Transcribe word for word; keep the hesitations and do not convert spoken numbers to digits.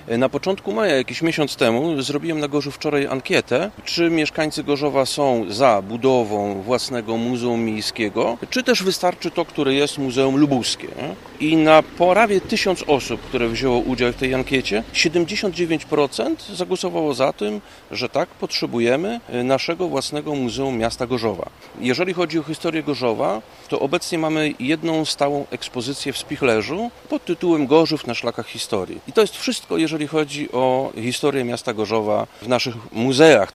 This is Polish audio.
Na początku maja, jakiś miesiąc temu, zrobiłem na Gorzów wczoraj ankietę, czy mieszkańcy Gorzowa są za budową własnego muzeum miejskiego, czy też wystarczy to, które jest Muzeum Lubuskie. I na prawie tysiąc osób, które wzięło udział w tej ankiecie, siedemdziesiąt dziewięć procent zagłosowało za tym, że tak, potrzebujemy naszego własnego Muzeum Miasta Gorzowa. Jeżeli chodzi o historię Gorzowa, to obecnie mamy jedną stałą ekspozycję w Spichlerzu pod tytułem Gorzów na szlakach historii. I to jest wszystko, jeżeli chodzi o historię miasta Gorzowa w naszych muzeach.